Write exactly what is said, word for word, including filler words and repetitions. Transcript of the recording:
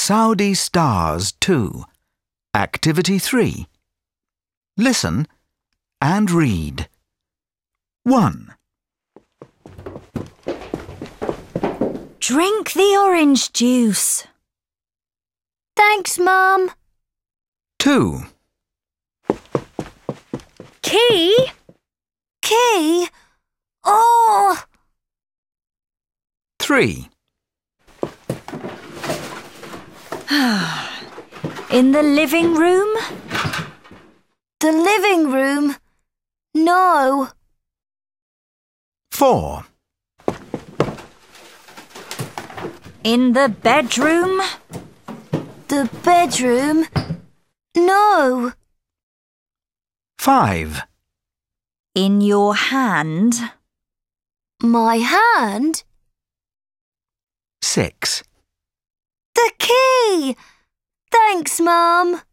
Saudi Stars two. Activity three. Listen and read. one. Drink the orange juice. Thanks, Mum. two. Key? Key? Oh! three. In the living room? The living room? No. four. In the bedroom? The bedroom? No. five. In your hand? My hand? six. The key! Thanks, Mum.